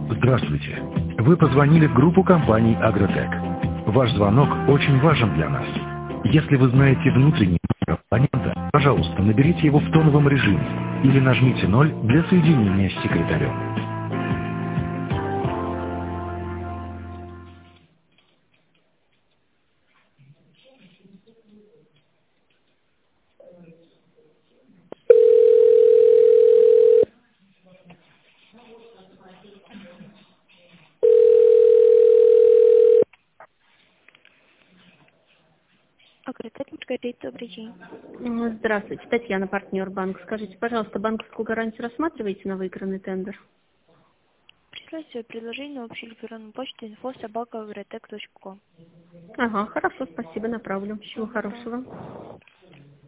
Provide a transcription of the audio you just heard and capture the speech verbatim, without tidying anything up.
Здравствуйте. Вы позвонили в группу компаний «Агротек». Ваш звонок очень важен для нас. Если вы знаете внутренний номер абонента, пожалуйста, наберите его в тоновом режиме или нажмите ноль для соединения с секретарем. Агротек, Маргарита, добрый день. М, Здравствуйте, Татьяна, партнер банк. Скажите, пожалуйста, банковскую гарантию рассматриваете на выигранный тендер? Присылайте свое предложение на общую электронную почту инфо собака агротек точка ком. Ага, хорошо, спасибо, направлю. Всего Всего доброго. хорошего.